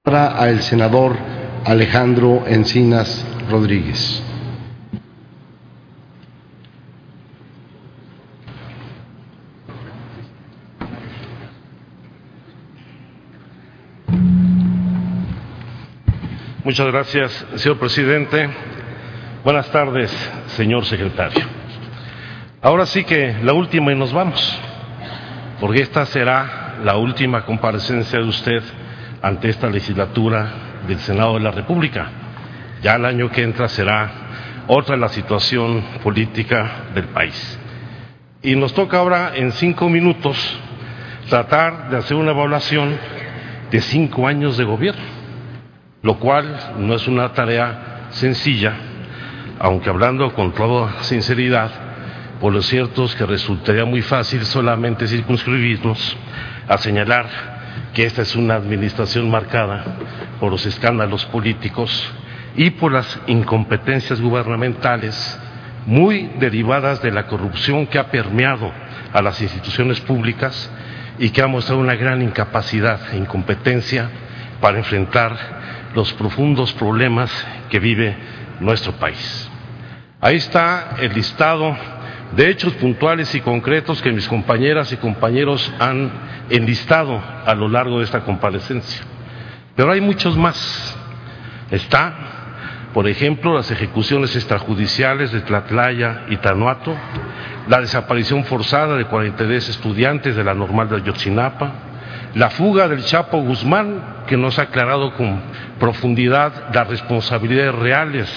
Al senador Alejandro Encinas Rodríguez. Muchas gracias, señor presidente. Buenas tardes, señor secretario. Ahora sí que la última y nos vamos, porque esta será la última comparecencia de usted ante esta legislatura del Senado de la República. Ya el año que entra será otra la situación política del país. Y nos toca ahora en 5 minutos tratar de hacer una evaluación de 5 años de gobierno, lo cual no es una tarea sencilla, aunque hablando con toda sinceridad, por lo cierto es que resultaría muy fácil solamente circunscribirnos a señalar que esta es una administración marcada por los escándalos políticos y por las incompetencias gubernamentales muy derivadas de la corrupción que ha permeado a las instituciones públicas y que ha mostrado una gran incapacidad e incompetencia para enfrentar los profundos problemas que vive nuestro país. Ahí está el listado de hechos puntuales y concretos que mis compañeras y compañeros han enlistado a lo largo de esta comparecencia. Pero hay muchos más. Está, por ejemplo, las ejecuciones extrajudiciales de Tlatlaya y Tanuato, la desaparición forzada de 43 estudiantes de la Normal de Ayotzinapa, la fuga del Chapo Guzmán, que nos ha aclarado con profundidad las responsabilidades reales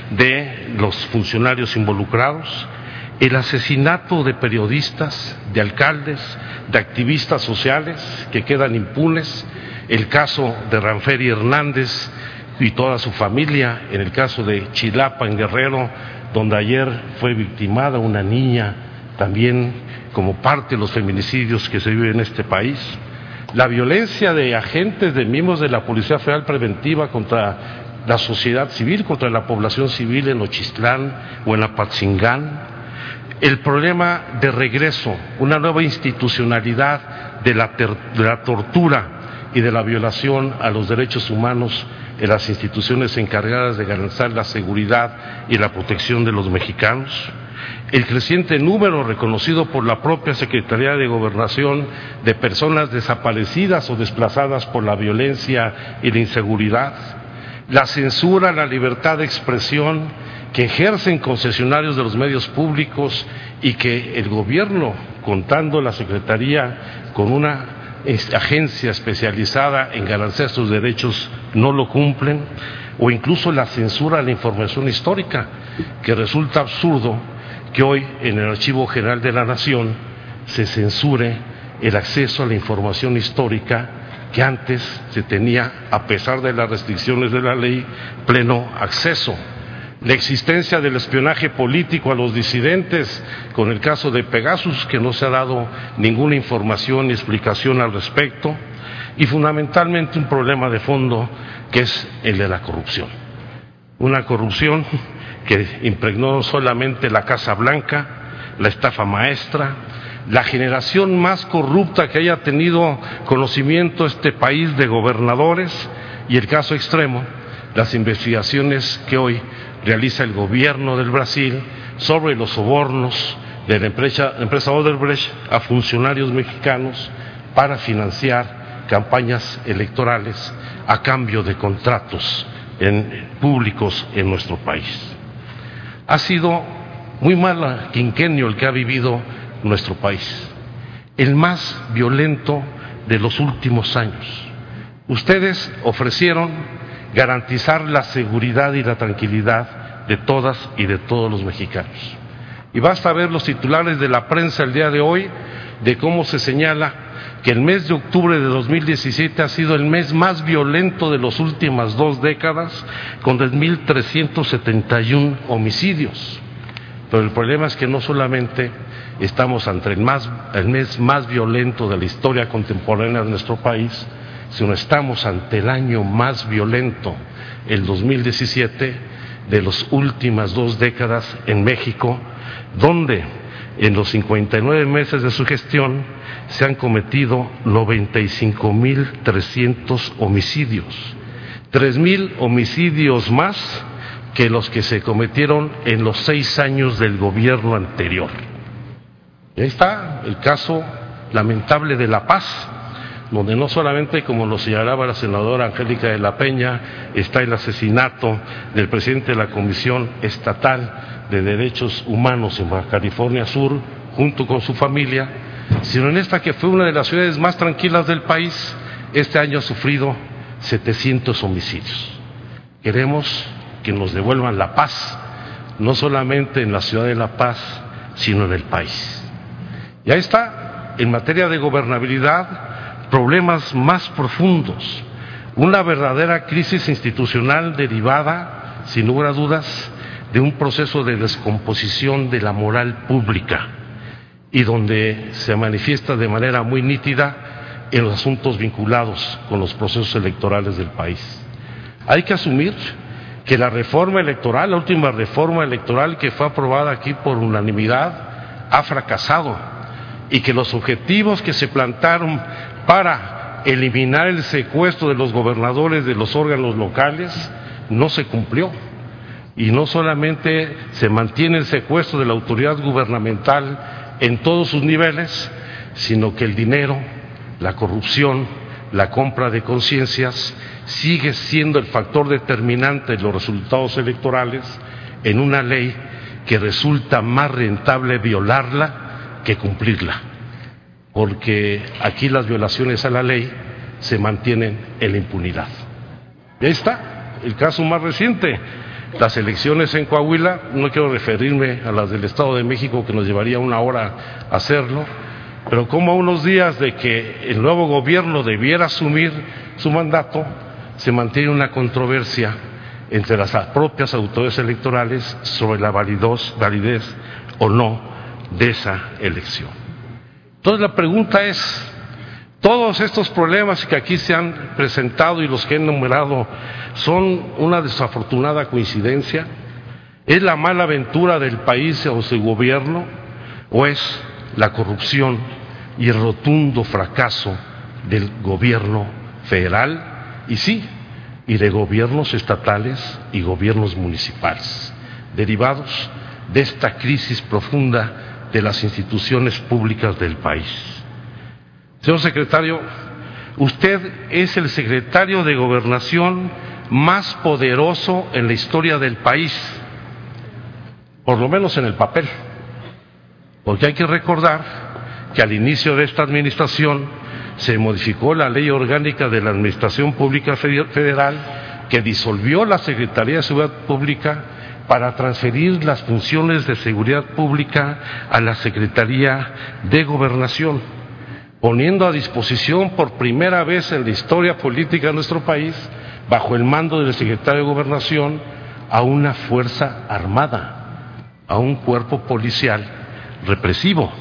de los funcionarios involucrados, el asesinato de periodistas, de alcaldes, de activistas sociales que quedan impunes, el caso de Ranferi Hernández y toda su familia, en el caso de Chilapa, en Guerrero, donde ayer fue victimada una niña, también como parte de los feminicidios que se viven en este país, la violencia de agentes, de miembros de la Policía Federal Preventiva contra la sociedad civil, contra la población civil en Nochistlán o en Apatzingán, el problema de regreso, una nueva institucionalidad de la tortura y de la violación a los derechos humanos en las instituciones encargadas de garantizar la seguridad y la protección de los mexicanos, el creciente número reconocido por la propia Secretaría de Gobernación de personas desaparecidas o desplazadas por la violencia y la inseguridad, la censura a la libertad de expresión que ejercen concesionarios de los medios públicos y que el gobierno, contando la Secretaría con una agencia especializada en garantizar sus derechos, no lo cumplen, o incluso la censura a la información histórica, que resulta absurdo que hoy en el Archivo General de la Nación se censure el acceso a la información histórica que antes se tenía, a pesar de las restricciones de la ley, pleno acceso. La existencia del espionaje político a los disidentes, con el caso de Pegasus, que no se ha dado ninguna información ni explicación al respecto, y fundamentalmente un problema de fondo que es el de la corrupción. Una corrupción que impregnó no solamente la Casa Blanca, la estafa maestra, la generación más corrupta que haya tenido conocimiento este país de gobernadores, y el caso extremo, las investigaciones que hoy realiza el gobierno del Brasil sobre los sobornos de la empresa Odebrecht a funcionarios mexicanos para financiar campañas electorales a cambio de contratos públicos en nuestro país. Ha sido muy mal quinquenio el que ha vivido nuestro país, el más violento de los últimos años. Ustedes ofrecieron garantizar la seguridad y la tranquilidad de todas y de todos los mexicanos. Y basta ver los titulares de la prensa el día de hoy de cómo se señala que el mes de octubre de 2017 ha sido el mes más violento de las últimas 2 décadas, con 2.371 homicidios. Pero el problema es que no solamente estamos ante el mes más violento de la historia contemporánea de nuestro país, sino estamos ante el año más violento, el 2017, de las últimas 2 décadas en México, donde en los 59 meses de su gestión se han cometido 95.300 homicidios, 3.000 homicidios más que los que se cometieron en los 6 años del gobierno anterior. Y ahí está el caso lamentable de La Paz, donde no solamente, como lo señalaba la senadora Angélica de la Peña, está el asesinato del presidente de la Comisión Estatal de Derechos Humanos en Baja California Sur, junto con su familia, sino en esta que fue una de las ciudades más tranquilas del país, este año ha sufrido 700 homicidios. Queremos que nos devuelvan la paz, no solamente en la ciudad de La Paz, sino en el país. Y ahí está, en materia de gobernabilidad, problemas más profundos, una verdadera crisis institucional derivada, sin lugar a dudas, de un proceso de descomposición de la moral pública y donde se manifiesta de manera muy nítida en los asuntos vinculados con los procesos electorales del país. Hay que asumir que la reforma electoral, la última reforma electoral que fue aprobada aquí por unanimidad, ha fracasado y que los objetivos que se plantaron para eliminar el secuestro de los gobernadores de los órganos locales no se cumplió. Y no solamente se mantiene el secuestro de la autoridad gubernamental en todos sus niveles, sino que el dinero, la corrupción, la compra de conciencias sigue siendo el factor determinante de los resultados electorales en una ley que resulta más rentable violarla que cumplirla, porque aquí las violaciones a la ley se mantienen en la impunidad. Y ahí está el caso más reciente, las elecciones en Coahuila. No quiero referirme a las del Estado de México, que nos llevaría 1 hora hacerlo, pero como a unos días de que el nuevo gobierno debiera asumir su mandato, se mantiene una controversia entre las propias autoridades electorales sobre la validez o no de esa elección. Entonces la pregunta es, todos estos problemas que aquí se han presentado y los que he enumerado son una desafortunada coincidencia, ¿es la mala aventura del país o su gobierno, o es la corrupción y el rotundo fracaso del gobierno federal y sí, y de gobiernos estatales y gobiernos municipales, derivados de esta crisis profunda de las instituciones públicas del país? Señor secretario, usted es el secretario de Gobernación más poderoso en la historia del país, por lo menos en el papel, porque hay que recordar que al inicio de esta administración se modificó la Ley Orgánica de la Administración Pública Federal, que disolvió la Secretaría de Seguridad Pública para transferir las funciones de seguridad pública a la Secretaría de Gobernación, poniendo a disposición por primera vez en la historia política de nuestro país, bajo el mando del secretario de Gobernación, a una fuerza armada, a un cuerpo policial represivo.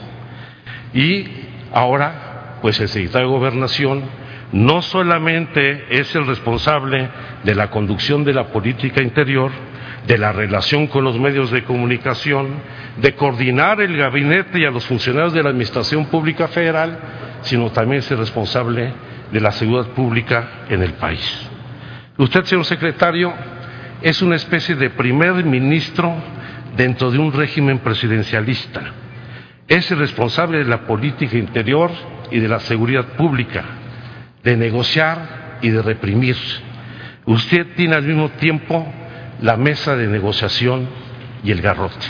Y ahora, pues el secretario de Gobernación no solamente es el responsable de la conducción de la política interior, de la relación con los medios de comunicación, de coordinar el gabinete y a los funcionarios de la Administración Pública Federal, sino también es el responsable de la seguridad pública en el país. Usted, señor secretario, es una especie de primer ministro dentro de un régimen presidencialista. Es el responsable de la política interior y de la seguridad pública, de negociar y de reprimir. Usted tiene al mismo tiempo la mesa de negociación y el garrote.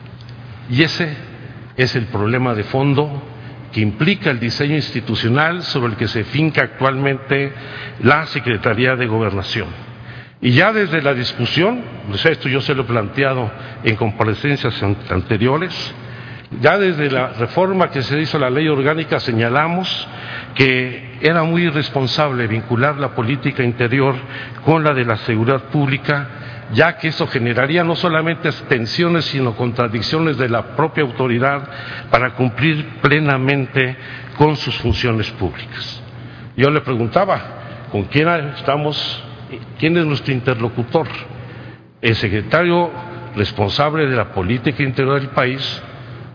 Y ese es el problema de fondo que implica el diseño institucional sobre el que se finca actualmente la Secretaría de Gobernación. Y ya desde la discusión, esto yo se lo he planteado en comparecencias anteriores, ya desde la reforma que se hizo a la ley orgánica señalamos que era muy irresponsable vincular la política interior con la de la seguridad pública, ya que eso generaría no solamente tensiones, sino contradicciones de la propia autoridad para cumplir plenamente con sus funciones públicas. Yo le preguntaba, ¿con quién estamos? ¿Quién es nuestro interlocutor? ¿El secretario responsable de la política interior del país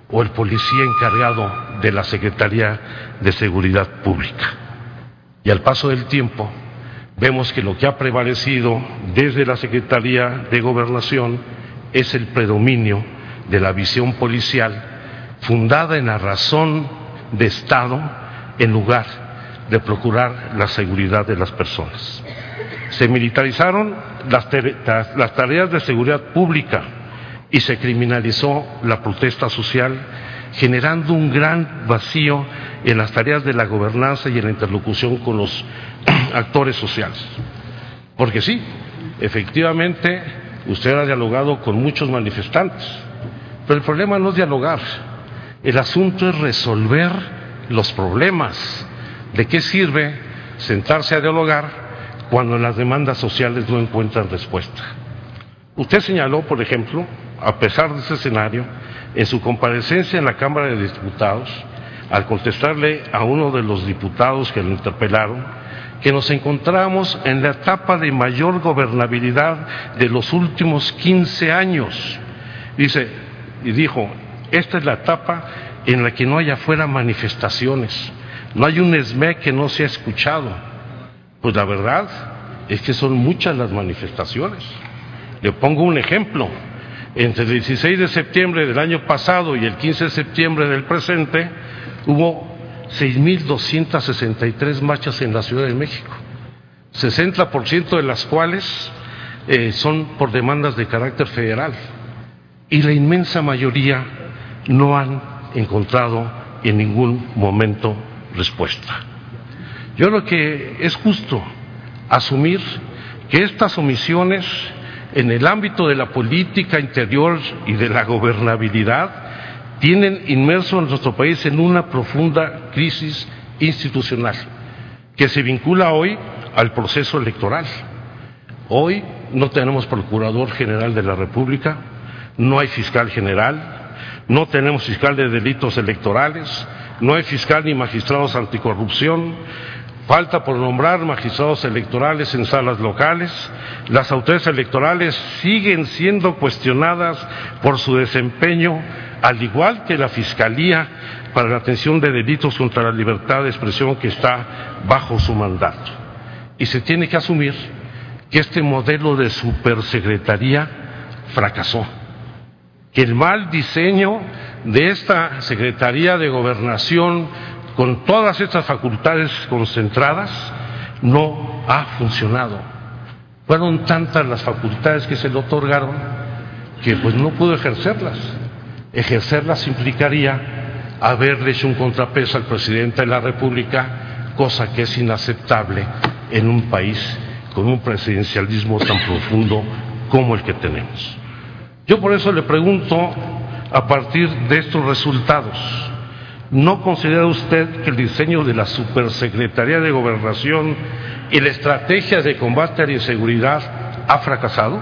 o el policía encargado de la Secretaría de Seguridad Pública. Y al paso del tiempo vemos que lo que ha prevalecido desde la Secretaría de Gobernación es el predominio de la visión policial fundada en la razón de Estado en lugar de procurar la seguridad de las personas. Se militarizaron las tareas de seguridad pública y se criminalizó la protesta social, generando un gran vacío en las tareas de la gobernanza y en la interlocución con los actores sociales. Porque sí, efectivamente, usted ha dialogado con muchos manifestantes, pero el problema no es dialogar, el asunto es resolver los problemas. ¿De qué sirve sentarse a dialogar cuando las demandas sociales no encuentran respuesta? Usted señaló, por ejemplo, a pesar de ese escenario, en su comparecencia en la Cámara de Diputados, al contestarle a uno de los diputados que lo interpelaron, que nos encontramos en la etapa de mayor gobernabilidad de los últimos 15 años. Dijo, esta es la etapa en la que no hay afuera manifestaciones, no hay un ESME que no se ha escuchado. Pues la verdad es que son muchas las manifestaciones. Le pongo un ejemplo. Entre el 16 de septiembre del año pasado y el 15 de septiembre del presente, hubo 6.263 marchas en la Ciudad de México, 60% de las cuales son por demandas de carácter federal, y la inmensa mayoría no han encontrado en ningún momento respuesta. Yo creo que es justo asumir que estas omisiones en el ámbito de la política interior y de la gobernabilidad tienen inmerso a nuestro país en una profunda crisis institucional que se vincula hoy al proceso electoral. Hoy no tenemos Procurador General de la República, no hay fiscal general, no tenemos fiscal de delitos electorales, no hay fiscal ni magistrados anticorrupción, falta por nombrar magistrados electorales en salas locales, las autoridades electorales siguen siendo cuestionadas por su desempeño, al igual que la Fiscalía para la atención de delitos contra la libertad de expresión que está bajo su mandato. Y se tiene que asumir que este modelo de supersecretaría fracasó, que el mal diseño de esta Secretaría de Gobernación con todas estas facultades concentradas no ha funcionado. Fueron tantas las facultades que se le otorgaron que pues no pudo ejercerlas. Ejercerlas implicaría haberle hecho un contrapeso al presidente de la República, cosa que es inaceptable en un país con un presidencialismo tan profundo como el que tenemos. Yo por eso le pregunto, a partir de estos resultados, ¿no considera usted que el diseño de la Supersecretaría de Gobernación y la estrategia de combate a la inseguridad ha fracasado?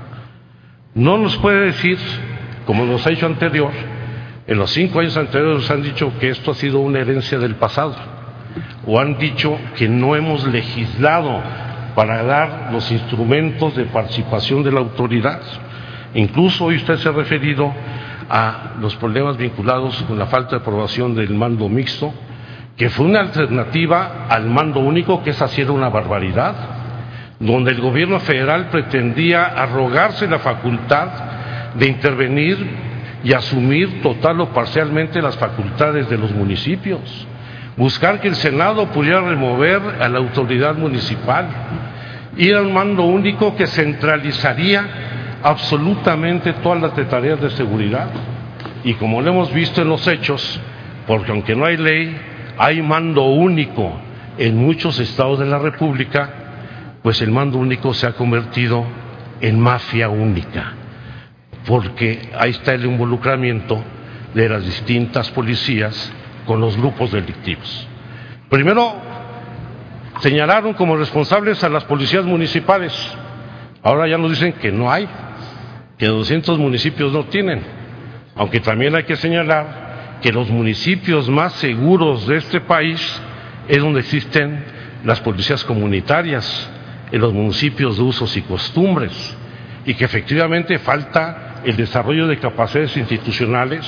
¿No nos puede decir, como nos ha dicho anterior, en los 5 años anteriores han dicho que esto ha sido una herencia del pasado, o han dicho que no hemos legislado para dar los instrumentos de participación de la autoridad? Incluso hoy usted se ha referido a los problemas vinculados con la falta de aprobación del mando mixto, que fue una alternativa al mando único, que esa sí era una barbaridad, donde el gobierno federal pretendía arrogarse la facultad de intervenir y asumir total o parcialmente las facultades de los municipios, buscar que el Senado pudiera remover a la autoridad municipal, ir a un mando único que centralizaría absolutamente todas las tareas de seguridad. Y como lo hemos visto en los hechos, porque aunque no hay ley, hay mando único en muchos estados de la República, pues el mando único se ha convertido en mafia única, porque ahí está el involucramiento de las distintas policías con los grupos delictivos. Primero señalaron como responsables a las policías municipales, ahora ya nos dicen que no hay, que 200 municipios no tienen, aunque también hay que señalar que los municipios más seguros de este país es donde existen las policías comunitarias, en los municipios de usos y costumbres, y que efectivamente falta el desarrollo de capacidades institucionales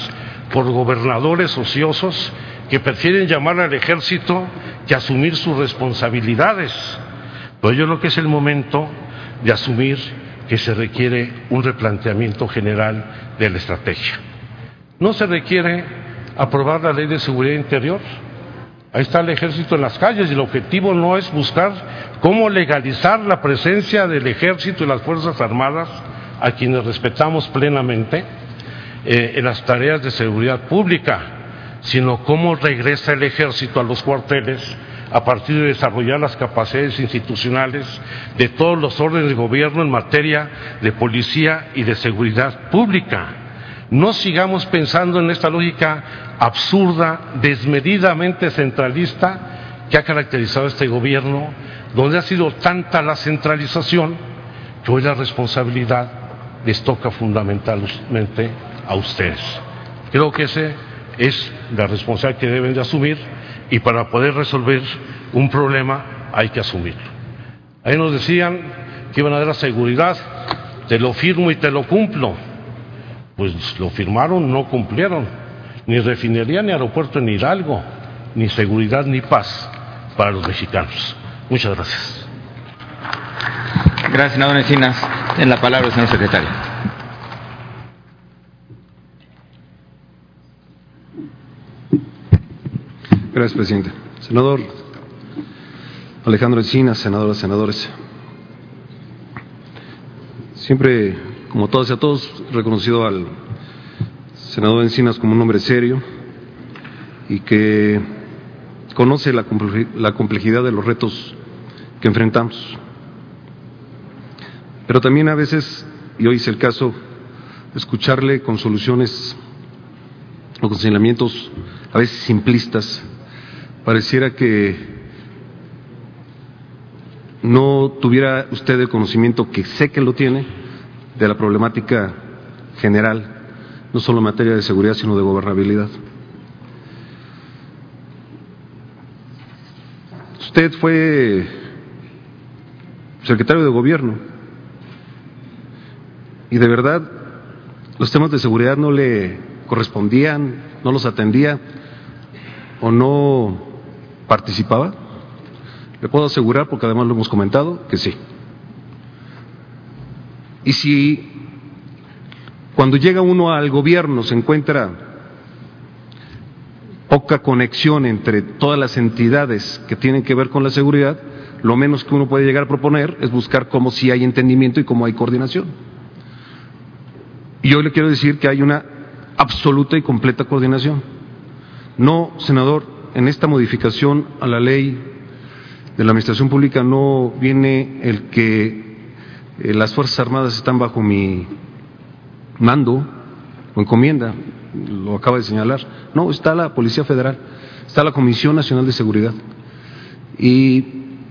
por gobernadores ociosos que prefieren llamar al ejército que asumir sus responsabilidades. Pero yo creo que es el momento de asumir que se requiere un replanteamiento general de la estrategia. No se requiere aprobar la Ley de Seguridad Interior. Ahí está el ejército en las calles y el objetivo no es buscar cómo legalizar la presencia del ejército y las Fuerzas Armadas, a quienes respetamos plenamente, en las tareas de seguridad pública, sino cómo regresa el ejército a los cuarteles a partir de desarrollar las capacidades institucionales de todos los órdenes de gobierno en materia de policía y de seguridad pública. No sigamos pensando en esta lógica absurda, desmedidamente centralista que ha caracterizado a este gobierno, donde ha sido tanta la centralización que hoy la responsabilidad les toca fundamentalmente a ustedes. Creo que esa es la responsabilidad que deben de asumir, y para poder resolver un problema hay que asumirlo. Ahí nos decían que iban a dar la seguridad, te lo firmo y te lo cumplo. Pues lo firmaron, no cumplieron. Ni refinería, ni aeropuerto en Hidalgo, ni seguridad, ni paz para los mexicanos. Muchas gracias. Gracias, senador Encinas. En la palabra el señor secretario. Gracias, presidente. Senador Alejandro Encinas, senadoras, senadores. Siempre, como todas y a todos, he reconocido al senador Encinas como un hombre serio y que conoce la complejidad de los retos que enfrentamos. Pero también a veces, y hoy es el caso, escucharle con soluciones o con señalamientos a veces simplistas, pareciera que no tuviera usted el conocimiento, que sé que lo tiene, de la problemática general, no solo en materia de seguridad, sino de gobernabilidad. Usted fue secretario de Gobierno y de verdad los temas de seguridad no le correspondían, no los atendía o no participaba. Le puedo asegurar, porque además lo hemos comentado, que sí. Y si cuando llega uno al gobierno se encuentra poca conexión entre todas las entidades que tienen que ver con la seguridad, lo menos que uno puede llegar a proponer es buscar cómo sí hay entendimiento y cómo hay coordinación. Y hoy le quiero decir que hay una absoluta y completa coordinación. No, senador, en esta modificación a la ley de la Administración Pública no viene el que las Fuerzas Armadas están bajo mi mando o encomienda, lo acaba de señalar. No, está la Policía Federal, está la Comisión Nacional de Seguridad. Y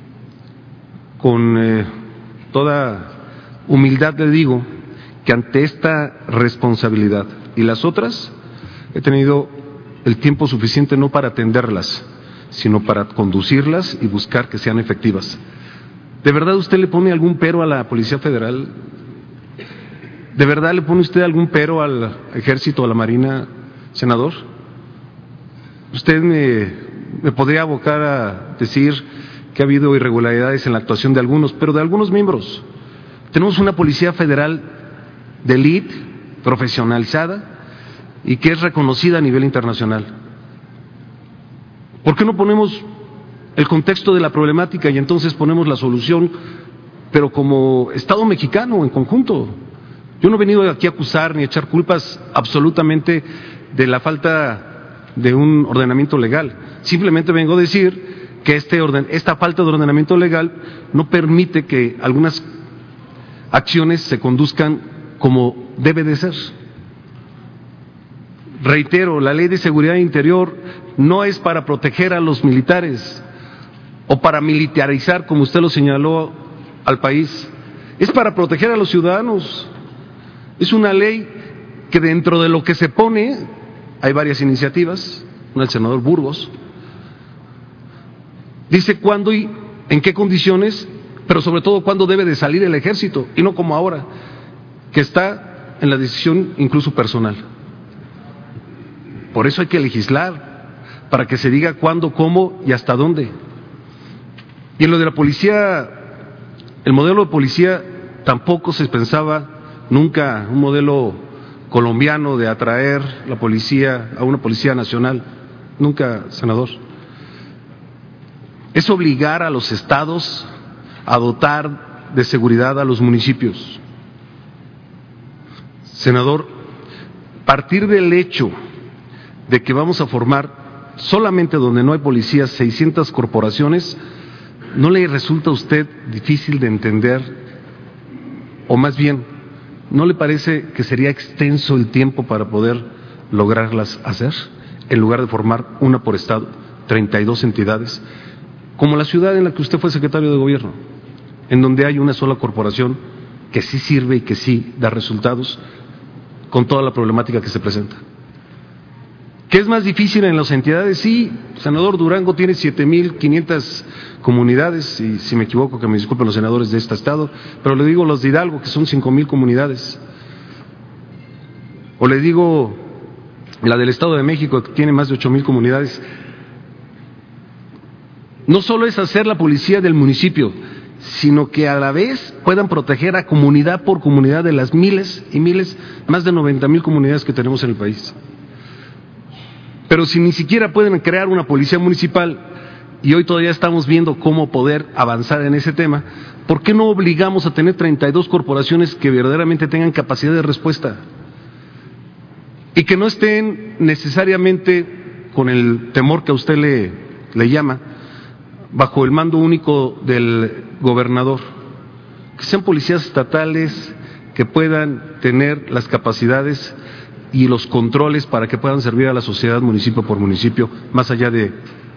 con toda humildad le digo que ante esta responsabilidad y las otras he tenido el tiempo suficiente no para atenderlas, sino para conducirlas y buscar que sean efectivas. ¿De verdad usted le pone algún pero a la Policía Federal? ¿De verdad le pone usted algún pero al Ejército o a la Marina, senador? Usted me podría abocar a decir que ha habido irregularidades en la actuación de algunos, pero de algunos miembros. Tenemos una Policía Federal de élite, profesionalizada y que es reconocida a nivel internacional. ¿Por qué no ponemos el contexto de la problemática y entonces ponemos la solución, pero como Estado mexicano en conjunto? Yo no he venido aquí a acusar ni a echar culpas absolutamente de la falta de un ordenamiento legal. Simplemente vengo a decir que esta falta de ordenamiento legal no permite que algunas acciones se conduzcan como debe de ser. Reitero, la Ley de Seguridad Interior no es para proteger a los militares o para militarizar, como usted lo señaló, al país. Es para proteger a los ciudadanos. Es una ley que dentro de lo que se pone, hay varias iniciativas, una del senador Burgos, dice cuándo y en qué condiciones, pero sobre todo cuándo debe de salir el ejército, y no como ahora, que está en la decisión incluso personal. por eso hay que legislar, para que se diga cuándo, cómo y hasta dónde. Y en lo de la policía, el modelo de policía tampoco se pensaba nunca un modelo colombiano de atraer la policía a una policía nacional, nunca, senador. Es obligar a los estados a dotar de seguridad a los municipios. Senador, partir del hecho de que vamos a formar solamente donde no hay policías 600 corporaciones, ¿no le resulta a usted difícil de entender? O más bien, ¿no le parece que sería extenso el tiempo para poder lograrlas hacer? En lugar de formar una por estado, 32 entidades, como la ciudad en la que usted fue secretario de gobierno, en donde hay una sola corporación que sí sirve y que sí da resultados con toda la problemática que se presenta. ¿Qué es más difícil en las entidades? Sí, senador, Durango tiene 7,500 comunidades, y si me equivoco que me disculpen los senadores de este estado, pero le digo los de Hidalgo, que son 5,000 comunidades. O le digo la del Estado de México, que tiene más de 8,000 comunidades. No solo es hacer la policía del municipio, sino que a la vez puedan proteger a comunidad por comunidad de las miles y miles, más de 90,000 comunidades que tenemos en el país. Pero si ni siquiera pueden crear una policía municipal, y hoy todavía estamos viendo cómo poder avanzar en ese tema, ¿por qué no obligamos a tener 32 corporaciones que verdaderamente tengan capacidad de respuesta? Y que no estén necesariamente con el temor que a usted le llama, bajo el mando único del gobernador, que sean policías estatales que puedan tener las capacidades y los controles para que puedan servir a la sociedad municipio por municipio, más allá de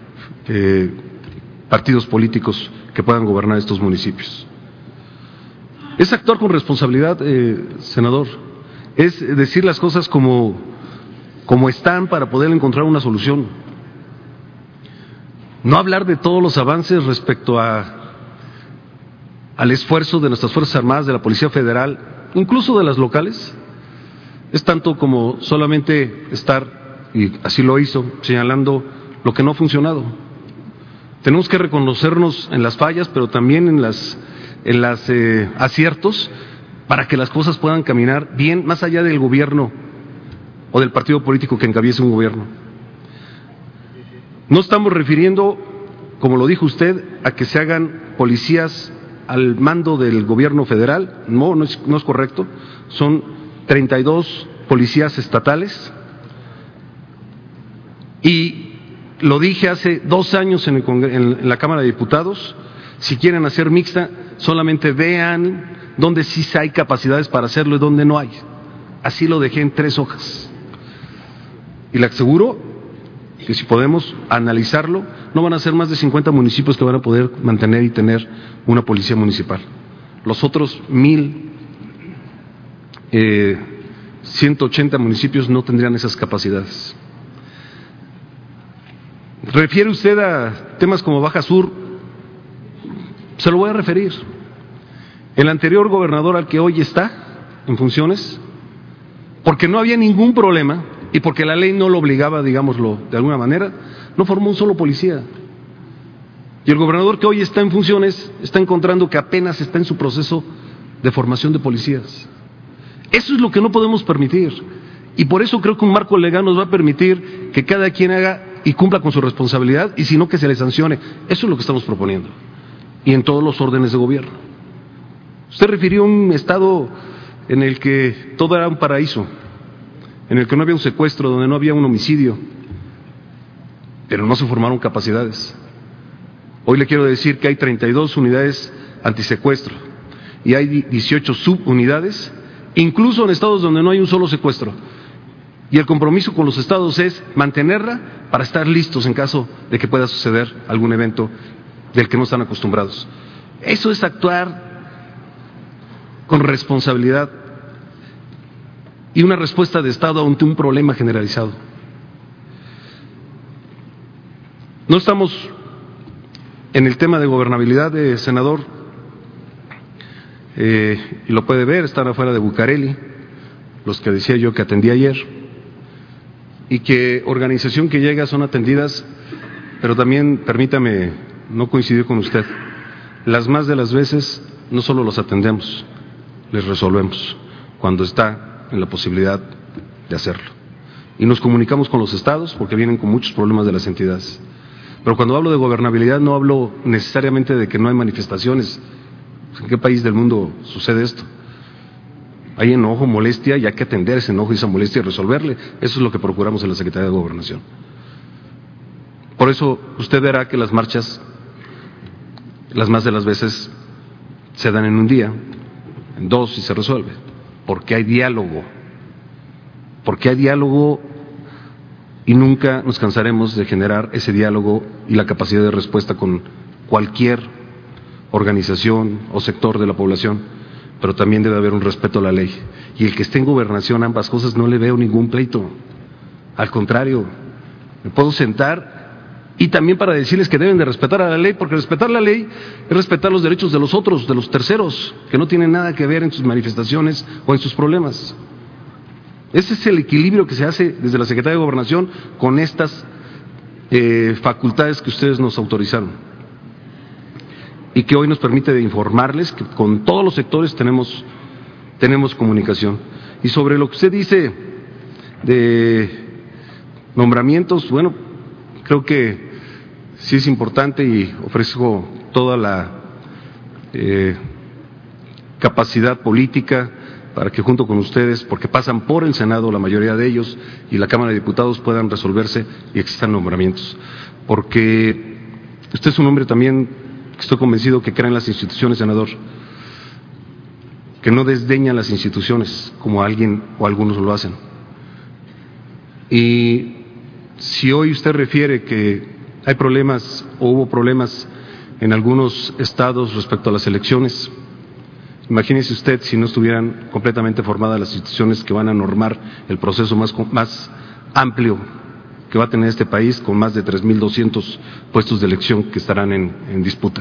partidos políticos que puedan gobernar estos municipios. Es actuar con responsabilidad, senador, es decir las cosas como están para poder encontrar una solución. No hablar de todos los avances respecto al esfuerzo de nuestras Fuerzas Armadas, de la Policía Federal, incluso de las locales, es tanto como solamente estar, y así lo hizo, señalando lo que no ha funcionado. Tenemos que reconocernos en las fallas, pero también en las aciertos, para que las cosas puedan caminar bien, más allá del gobierno o del partido político que encabece un gobierno. No estamos refiriendo, como lo dijo usted, a que se hagan policías al mando del gobierno federal. No es correcto. Son 32 policías estatales. Y lo dije hace 2 años en la Cámara de Diputados, si quieren hacer mixta, solamente vean dónde sí hay capacidades para hacerlo y dónde no hay. Así lo dejé en 3 hojas. Y le aseguro que si podemos analizarlo, no van a ser más de 50 municipios que van a poder mantener y tener una policía municipal. Los otros 1,180 municipios no tendrían esas capacidades. ¿Refiere usted a temas como Baja Sur? Se lo voy a referir. El anterior gobernador al que hoy está en funciones, porque no había ningún problema y porque la ley no lo obligaba, digámoslo de alguna manera, no formó un solo policía. Y el gobernador que hoy está en funciones está encontrando que apenas está en su proceso de formación de policías. Eso es lo que no podemos permitir. Y por eso creo que un marco legal nos va a permitir que cada quien haga y cumpla con su responsabilidad, y si no, que se le sancione. Eso es lo que estamos proponiendo. Y en todos los órdenes de gobierno. Usted refirió a un estado en el que todo era un paraíso, en el que no había un secuestro, donde no había un homicidio, pero no se formaron capacidades. Hoy le quiero decir que hay 32 unidades antisecuestro y hay 18 subunidades, incluso en estados donde no hay un solo secuestro. Y el compromiso con los estados es mantenerla para estar listos en caso de que pueda suceder algún evento del que no están acostumbrados. Eso es actuar con responsabilidad y una respuesta de Estado ante un problema generalizado. No estamos en el tema de gobernabilidad, senador, y lo puede ver, están afuera de Bucareli, los que decía yo que atendí ayer. y que organización que llega son atendidas, pero también, permítame no coincidir con usted, las más de las veces no solo los atendemos, les resolvemos cuando está en la posibilidad de hacerlo. Y nos comunicamos con los estados porque vienen con muchos problemas de las entidades. Pero cuando hablo de gobernabilidad no hablo necesariamente de que no hay manifestaciones. ¿En qué país del mundo sucede esto? Hay enojo, molestia, y hay que atender ese enojo y esa molestia y resolverle. Eso es lo que procuramos en la Secretaría de Gobernación. Por eso usted verá que las marchas, las más de las veces, se dan en un día, en dos y se resuelve. Porque hay diálogo. Porque hay diálogo y nunca nos cansaremos de generar ese diálogo y la capacidad de respuesta con cualquier organización o sector de la población. Pero también debe haber un respeto a la ley. Y el que esté en gobernación, ambas cosas, no le veo ningún pleito. Al contrario, me puedo sentar y también para decirles que deben de respetar a la ley, porque respetar la ley es respetar los derechos de los otros, de los terceros, que no tienen nada que ver en sus manifestaciones o en sus problemas. Ese es el equilibrio que se hace desde la Secretaría de Gobernación con estas facultades que ustedes nos autorizaron. Y que hoy nos permite informarles que con todos los sectores tenemos comunicación. Y sobre lo que usted dice de nombramientos, bueno, creo que sí es importante y ofrezco toda la capacidad política para que junto con ustedes, porque pasan por el Senado la mayoría de ellos y la Cámara de Diputados, puedan resolverse y existan nombramientos. Porque usted es un hombre también, estoy convencido, que cree en las instituciones, senador, que no desdeña las instituciones como alguien o algunos lo hacen. Y si hoy usted refiere que hay problemas o hubo problemas en algunos estados respecto a las elecciones, imagínese usted si no estuvieran completamente formadas las instituciones que van a normar el proceso más amplio que va a tener este país, con más de 3.200 puestos de elección que estarán en disputa.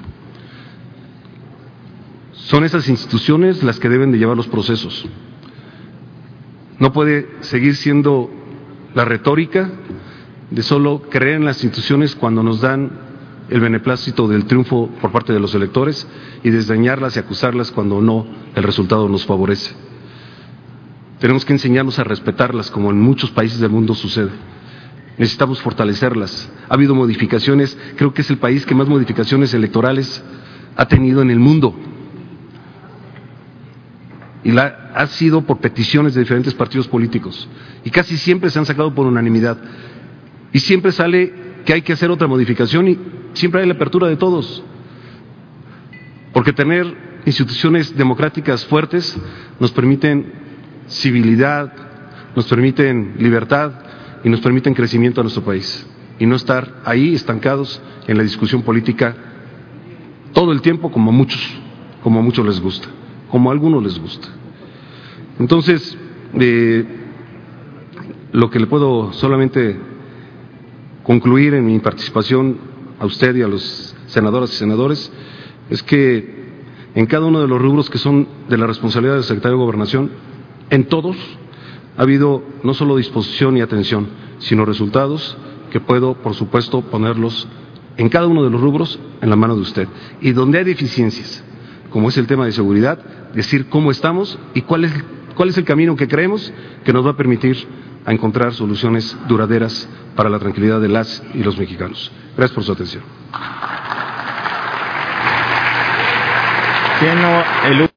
Son esas instituciones las que deben de llevar los procesos. No puede seguir siendo la retórica de solo creer en las instituciones cuando nos dan el beneplácito del triunfo por parte de los electores y desdeñarlas y acusarlas cuando no el resultado nos favorece. Tenemos que enseñarnos a respetarlas, como en muchos países del mundo sucede. Necesitamos fortalecerlas. Ha habido modificaciones, creo que es el país que más modificaciones electorales ha tenido en el mundo. Y ha sido por peticiones de diferentes partidos políticos. Y casi siempre se han sacado por unanimidad. Y siempre sale que hay que hacer otra modificación y siempre hay la apertura de todos. Porque tener instituciones democráticas fuertes nos permiten civilidad, nos permiten libertad y nos permiten crecimiento a nuestro país. Y no estar ahí estancados en la discusión política todo el tiempo como a muchos les gusta, como a algunos les gusta. Entonces, lo que le puedo solamente concluir en mi participación a usted y a los senadoras y senadores es que en cada uno de los rubros que son de la responsabilidad del secretario de Gobernación, en todos ha habido no solo disposición y atención, sino resultados que puedo, por supuesto, ponerlos en cada uno de los rubros en la mano de usted. Y donde hay deficiencias, como es el tema de seguridad, decir cómo estamos y cuál es el camino que creemos que nos va a permitir a encontrar soluciones duraderas para la tranquilidad de las y los mexicanos. Gracias por su atención.